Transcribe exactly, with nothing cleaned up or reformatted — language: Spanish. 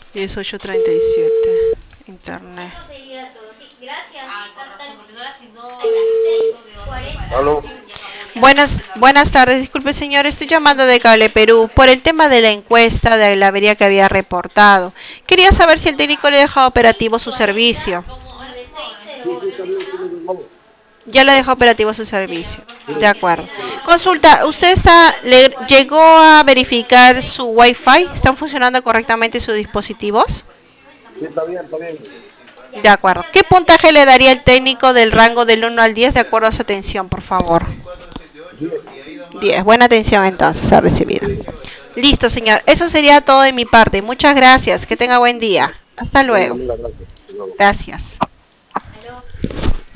dieciocho treinta y siete. Internet. Eso sería todo. Sí, gracias. Ah, con Hasta razón, porque son las a las seis dos que vas a cuarenta preparar. Aló. Buenas, buenas tardes, disculpe señor, estoy llamando de Cable Perú por el tema de la encuesta de la avería que había reportado. Quería saber si el técnico le ha dejado operativo su servicio. Como y es de seis joven, cero Sí, sí, ocho. está bien, sí me llamó. Ya le dejó operativo su sí, servicio. Sí, De acuerdo. está bien. Consulta, ¿usted está, le, llegó a verificar su Wi-Fi? ¿Están funcionando correctamente sus dispositivos? Sí, está bien, está bien. De acuerdo. ¿Qué puntaje le daría el técnico del rango del uno al diez de acuerdo a su atención, por favor? Diez. Diez. Buena atención entonces ha recibido. Sí. Listo, señor. Eso sería todo de mi parte. Muchas gracias. Que tenga buen día. Hasta Bueno, luego. amiga, gracias. Hasta luego. Gracias. Aló.